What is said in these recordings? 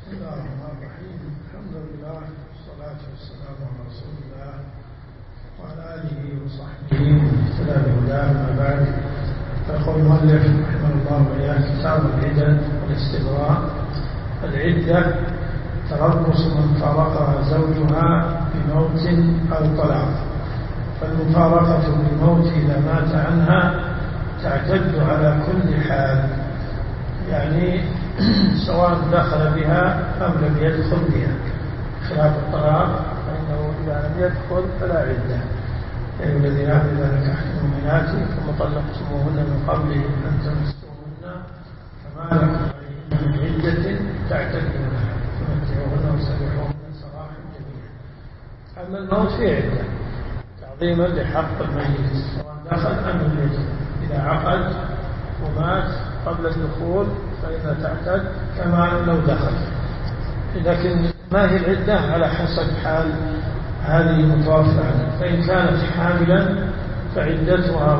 بسم الله الرحمن الرحيم. الحمد لله والصلاة والسلام على رسول الله وعلى آله وصحبه ومن اهتدى بهداه. أما بعد، فيقول المؤلف رحمه الله وإياه: كتاب العدة والاستبراء. العدة تربص من فارقها زوجها بموت أو طلاق، فالمفارقة بالموت إذا مات عنها تعتد على كل حال، يعني سواء دخل بها أم لم يدخل بها، خلاف الطلاق فإنه إذا لم يدخل فلا عدة. أي الذين إذا نكحتم المؤمنات ثم طلقتموهن من قبل أن تمسوهن فما لكم عليهن من عدة تعتدونها فمتعوهن وسرحوهن سراحا جميلا. أما الموت في عدة تعظيما لحق الميت سواء دخل أم لم يدخل. إذا عقد ومات قبل الدخول فإنها تعتد كما لو دخل، لكن ما هي العدة على حسب حال هذه المتوفى عنها. فإن كانت حاملا فعدتها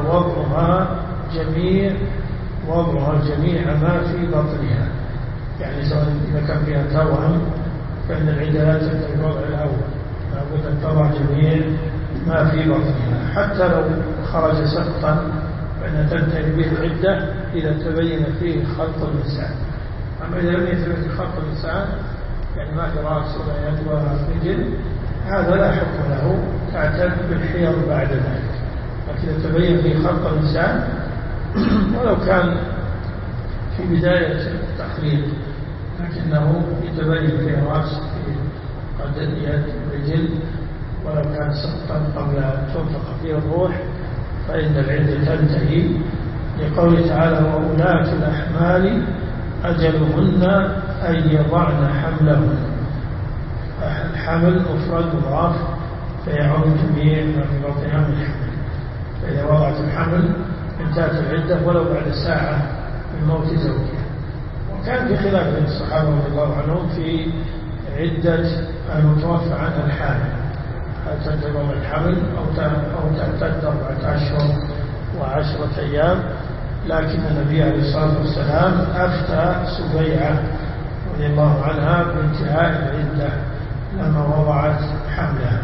وضعها جميع ما في بطنها، يعني سواء إذا كان فيها توأم فإن العدة لا تنتهي بالوضع الأول، لابد أن تضع جميع ما في بطنها. حتى لو خرج سقطا فإنها تنتهي به العدة إذا تبين فيه خلق الإنسان. أما إذا لم يتبين فيه خلق الإنسان، يعني ما في رأس ولا يد ولا رجل، هذا لا حكم له، تعتد بالحيض بعد ذلك. لكن إذا تبين فيه خلق الإنسان ولو كان في بداية التخليق لكنه يتبين فيه رأس في قدر يد رجل، ولو كان سقطا قبل أن تنفق فيه الروح، فإن العدة تنتهي لقوله تعالى: وأولاة الأحمال أجلهن أن يضعن حملهن. الحمل مفرد مضاف فيعود جميع ما في بطنها من الحمل. فإذا وضعت الحمل انتهت العدة ولو بعد ساعة من موت زوجها. وكان في خلاف بين الصحابة رضي الله عنهم في عدة المتوفى عنها الحامل، هل تنتظر الحمل أو تعتد 4 أشهر و10 أيام. لكن النبي عليه الصلاة والسلام أفتى سبيعة رضي الله عنها بانتهاء العدة لما وضعت حملها،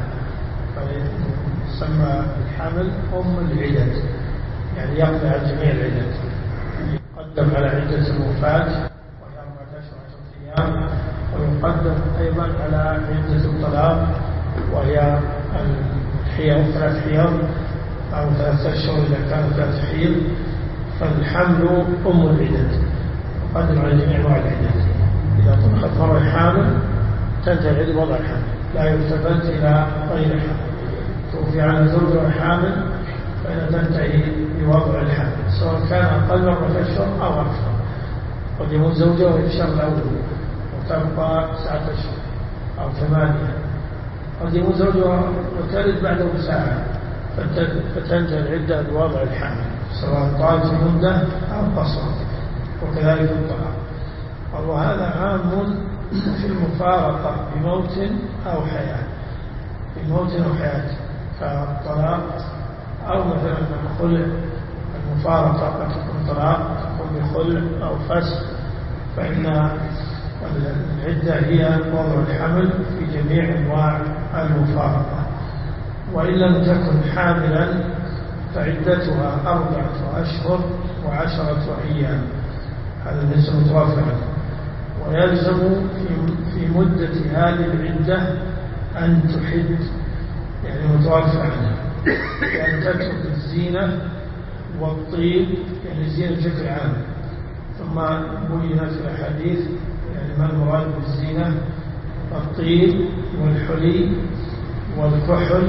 فيسمى الحمل أم العدد، يعني يقضي على جميع العدد. يقدم على عدة الوفاة وهي 14 أيام، ويقدم أيضا على عدة الطلاق وهي الحيض 3 حيض أو 3 أشهر إذا كانت 3 حيض. فالحمل أم العدد، يقدم على جميع أنواع العدد. إذا طلقت مرة حامل تنتهي العدة وضع الحمل، لا يلتفت إلى غير حمل. توفي عنها زوجها حامل فإنها تنتهي بوضع الحمل، سواء كان أقل من 4 أشهر أو أكثر. قد يموت زوجها في الشهر الأول وتبقى 9 أشهر أو 8. قد يموت زوجها وتلد بعده بساعة فتنتهي العدة بوضع الحمل، سواء طالت المدة أو قصرت. وكذلك الطلاق. وهذا عام في المفارقة بموت أو حياة، بموت أو حياة كالطلاق، أو مثلا الخلع. المفارقة قد تكون طلاق، تكون بخلع أو فسخ، فإن العدة هي وضع الحمل في جميع أنواع المفارقة. وإن لم تكن حاملا فعدتها 4 أشهر و10 أيام، هذا بالنسبة للمتوفى عنه. ويلزم في مدة هذه العدة أن تحد، يعني المتوفى عنها، يعني تترك الزينة والطيب، يعني الزينة بشكل عام. ثم بينت في الأحاديث يعني ما المراد بالزينة: الطيب والحلي والكحل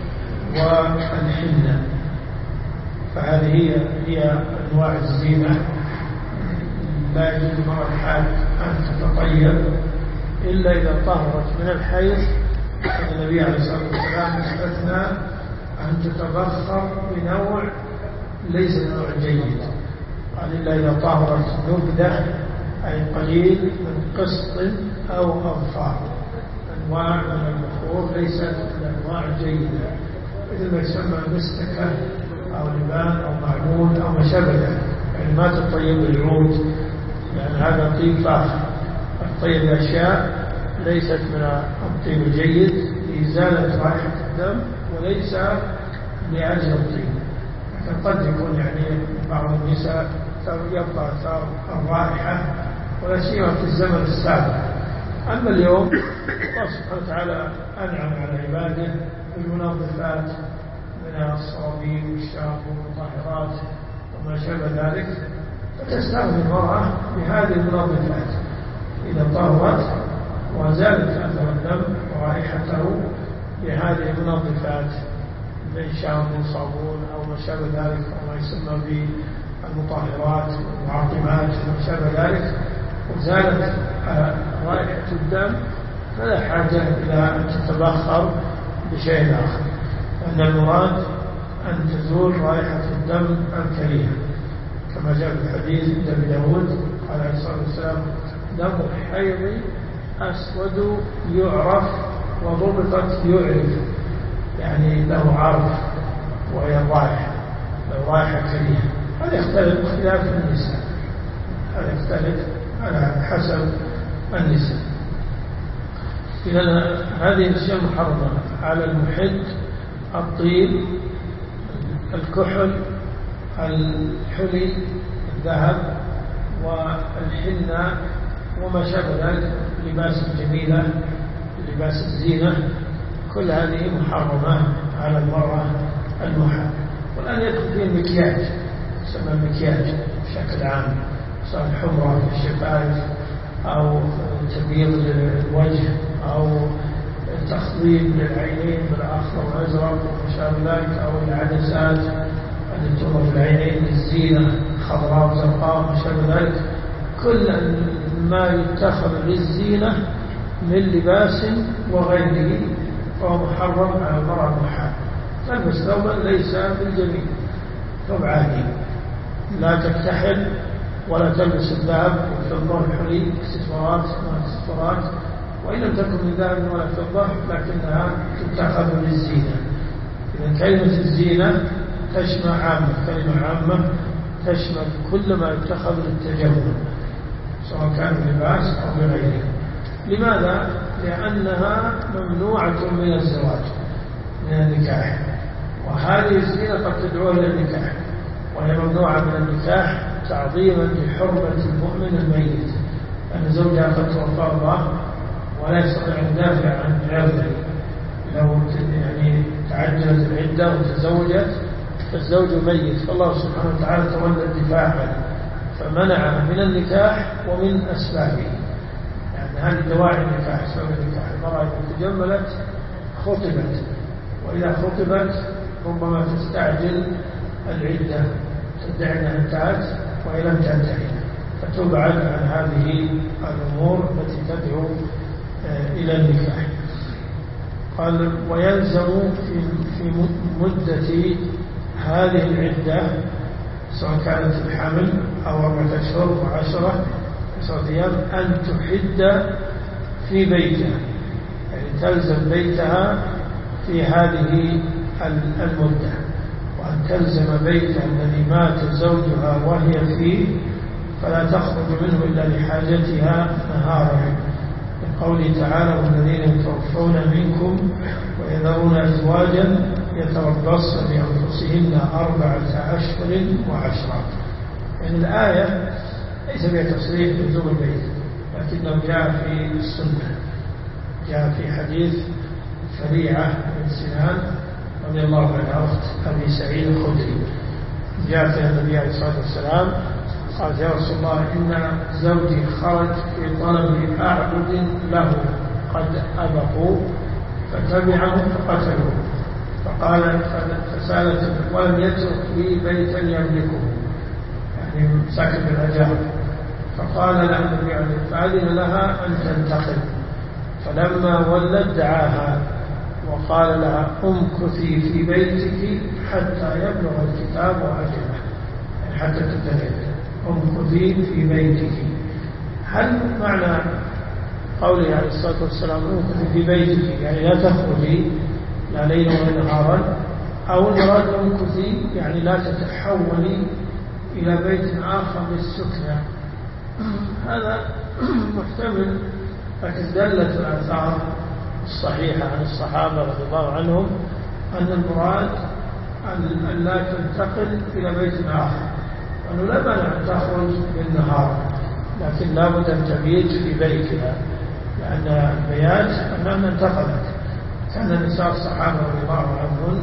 والحنة. فهذه هي أنواع الزينة. لا يجوز المرأة الحاج أن تتطيب إلا إذا طهرت من الحيض. النبي عليه الصلاة والسلام استثنى أن تتبخر بنوع ليس نوع جيد، قال إلا إذا طهرت نبذة، أي قليل من قسط أو أظفار. أنواع من البخور ليست الأنواع الجيدة، مثل ما يسمى مستكة أو لبان أو معمول أو ما شابه ذلك، يعني ما تطيب العود، لأن هذا طيب فاخر. طيب الأشياء ليست من الطيب الجيد لإزالة رائحة الدم وليس لأجل الطيب. لكن قد يكون يعني بعض النساء يبقى أثار الرائحة ولا سيما في الزمن السابق. أما اليوم الله سبحانه وتعالى أنعم على عباده بالمنظفات من الصابين والشامبو والمطهرات وما شابه ذلك، فتستخدم المرأة بهذه المنظفات إذا طهرت وزالت أثر الدم ورائحته بهذه المنظفات من شامبو صابون أو ما شابه ذلك أو ما يسمى بالمطهرات والمعقمات وما شابه ذلك، وزالت رائحة الدم، فلا حاجة إلى أن تتبخر بشيء آخر، لأن المراد أن تزول رائحة الدم الكريهة كما جاء في الحديث عند أبي داود قال عليه الصلاة والسلام: دم الحيض أسود يعرف وضبطت يعرف، يعني له عرف وهي الرائحة، له رائحة كريهة. هذا يختلف باختلاف النساء، هذا يختلف على حسب النساء. إذا هذه الأشياء محرمة على المحد: الطيب، الكحل، الحلي، الذهب والحنة وما شابه ذلك، لباس الجميلة، لباس الزينة، كل هذه محرمة على المرأة المحرمة. والآن يدخل فيه المكياج، يسمى المكياج بشكل عام، سواء حمرة في الشفايف أو تبييض للوجه أو تخضيب للعينين بالأخضر والأزرق وما شابه ذلك، أو العدسات التي توضع في العينين للزينة خضراء وزرقاء وما شابه ذلك، كل ما يتخذ للزينة من لباس وغيره فهو محرم على المرأة المحرمة. تلبس ثوبا ليس بالجميل، ثوب عادي، لا تكتحل ولا تلبس الذهب والفضة والحلي، اكسسوارات واكسسوارات، وإن لم تكن من ذهب ولا فضة لكنها تتخذ للزينة. إذا كلمة الزينة تشمل عامة، كلمة عامة تشمل كل ما يتخذ للتجمل سواء كان لباس أو بغيره. لماذا؟ لأنها ممنوعة من الزواج، من النكاح، وهذه الزينة قد تدعو إلى النكاح، وهي ممنوعة من النكاح تعظيما لحرمة المؤمن الميت، أن زوجها قد توفى الله ولا يستطيع أن يدافع عن عرضه، لو يعني تعجلت العدة وتزوجت فالزوج ميت، فالله سبحانه وتعالى تولى الدفاع عنه فمنعها من النكاح ومن أسبابه. يعني هذه دواعي النكاح، سبب النكاح: المرأة إذا تجملت خطبت، وإذا خطبت ربما تستعجل العدة، تدعي أنها انتهت وهي لم تنتهي، فتبعد عن هذه الأمور التي تدعو إلى النكاح. قال: ويلزم في مدة هذه العدة سواء كانت الحمل أو 4 أشهر و10 أيام أن تحد في بيتها، يعني تلزم بيتها في هذه المدة، وأن تلزم بيتها الذي مات زوجها وهي فيه فلا تخرج منه إلا لحاجتها نهارا، قوله تعالى: والذين يتوفون منكم ويذرون أزواجا يتربصن بأنفسهن 4 أشهر و10. يعني الآية ليس فيها تصريح بلزوم البيت، لكنه جاء في السنة، جاء في حديث فريعة بن سنان رضي الله عنها أخت أبي سعيد الخدري، جاء فيها النبي عليه الصلاة والسلام قال: يا رسول الله، إن زوجي خرج في طلب أعبد له قد أبقوا فتبعهم فقتلوا، فقال فسالت ولم يترك لي بيتا يملكه، يعني ساكن بالأجار، فقال لها النبي عليه فأذن لها أن تنتقل، فلما ولت دعاها وقال لها: امكثي في بيتك حتى يبلغ الكتاب أجله، يعني حتى تتهد، امكثي في بيتك. هل معنى قوله عليه الصلاة والسلام امكثي في بيتك يعني لا تخرجي لا ليلا ولا نهارا، أو المراد امكثي يعني لا تتحولي إلى بيت آخر للسكنة؟ هذا محتمل، لكن دلت الآثار الصحيحة عن الصحابة رضي الله عنهم أن المراد أن لا تنتقل إلى بيت آخر، وأنه لا مانع أن تخرج بالنهار، لكن لا بد أن تبيت في بيتها، لأن البيات أنها انتقلت. كان نساء الصحابة رضي الله عنهم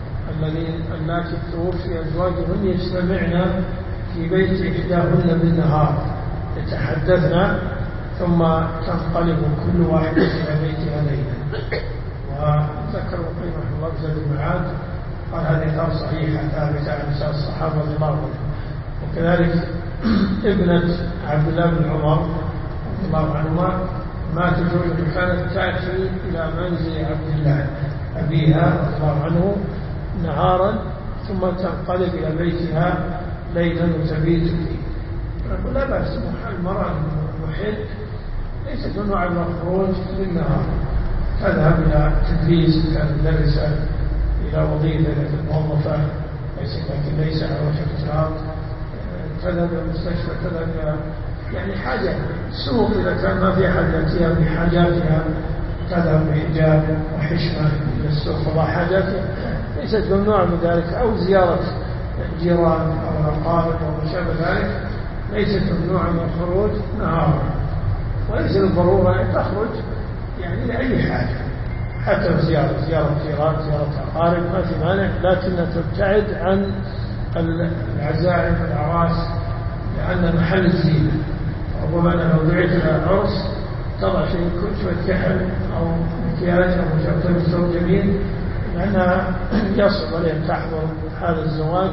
اللاتي توفي أزواجهن يجتمعن في بيت إحداهن بالنهار يتحدثن، ثم تنقلب كل واحدة إلى بيتها ليلا. وذكر القيم رحمه الله في زاد المعاد قال هذه آثار صحيحة ثابتة عن نساء الصحابة رضي الله عنهم. وكذلك ابنة عبد الله بن عمر رضي الله عنهما مات زوجها كانت تأتي إلى منزل عبد الله أبيها رضي الله عنه نهارا، ثم تنقلب إلى بيتها ليلا وتبيت فيه. نقول لا بأس، المرأة المحل ليست من نوع الخروج بالنهار، تذهب إلى تدريس، كانت مدرسة، إلى وظيفة موظفة، لكن ليس على وجه الافتراض، تذهب إلى المستشفى، تذهب إلى يعني حاجة السوق، إذا كان ما في أحد يأتيها بحاجاتها تذهب بحجاب وحشمة إلى السوق قضاء حاجاتها، ليست ممنوع من ذلك، أو زيارة جيران أو أقارب أو ما شابه ذلك، ليست ممنوعة من الخروج نهارا. وليس بالضرورة أن تخرج يعني لأي حاجة، حتى زيارة جيران، زيارة أقارب ما في مانع، لكنها تبتعد عن العزائم والأعراس، لأن محل الزينة. ربما أنا لو دعيت إلى العرس تضع شوية كحل أو مكياج أو مجرد ثوب جميل، لأنها يصعب عليه أن تحضر هذا الزواج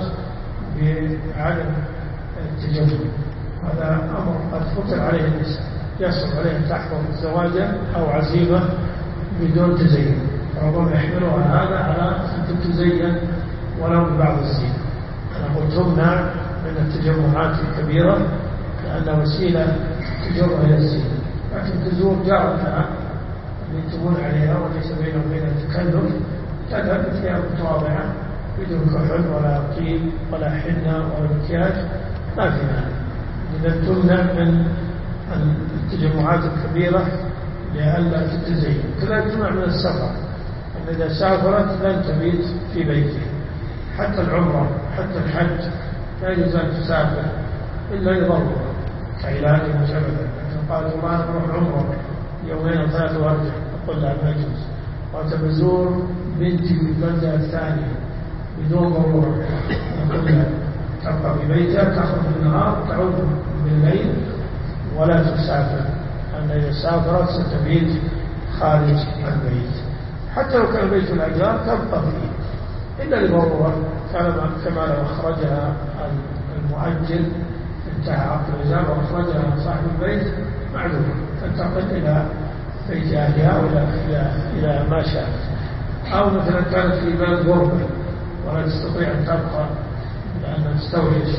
بعدم التجمل. هذا أمر قد فطر عليه النساء، يصعب عليه أن تحضر زواجا أو عزيمة بدون تزين، ربما يحملها هذا على أن تتزين ولو ببعض الزينة. أنا قلت تمنع من التجمعات الكبيرة لأنها وسيلة تجرها إلى الزينة، لكن تزور جارتها يكتبون عليها وليس بينهم وبين التكلف، تذهب بثياب متواضعة بدون كحل ولا طيب ولا حنة ولا مكياج، ما في مانع. إذا تمنع من التجمعات الكبيرة لئلا تتزين. كذلك تمنع من السفر، أن إذا سافرت لن تبيت في بيتها، حتى العمرة حتى الحج لا يجوز أن تسافر إلا لضرورة كعلاج مجرد. لكن قالت والله أنا أروح عمرة يومين أو ثلاثة وأرجع، أقول لها ما يجوز. وتبزور بنتي في البلدة الثانية بدون ضرورة، نقول لها تبقى في بيتها، تخرج بالنهار تعود بالليل ولا تسافر، أن إذا سافرت ستبيت خارج البيت. حتى لو كان بيت الأجار تبقى فيه إلا لضرورة، كما لو أخرجها المؤجل انتهى عقد الإجار وأخرجها صاحب البيت معذور، تنتقل إلى بيت أهلها إلى ما شاءت. أو مثلا كانت في بلد غربة ولا تستطيع أن تبقى لأنها تستوحش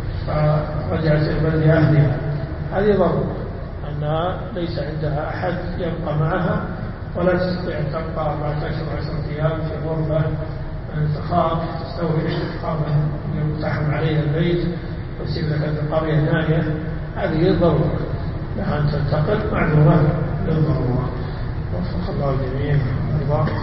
فرجعت إلى بلد أهلها، هذه ضرورة أنها ليس عندها أحد يبقى معها ولا تستطيع أن تبقى 14 أيام في غربة، أن تخاف تستوحش، تخاف أن يقتحم عليها البيت ويصير لك القرية ثانية، هذه ضرورة لها أن تنتقل معذورة للضرورة. وفق الله الجميع.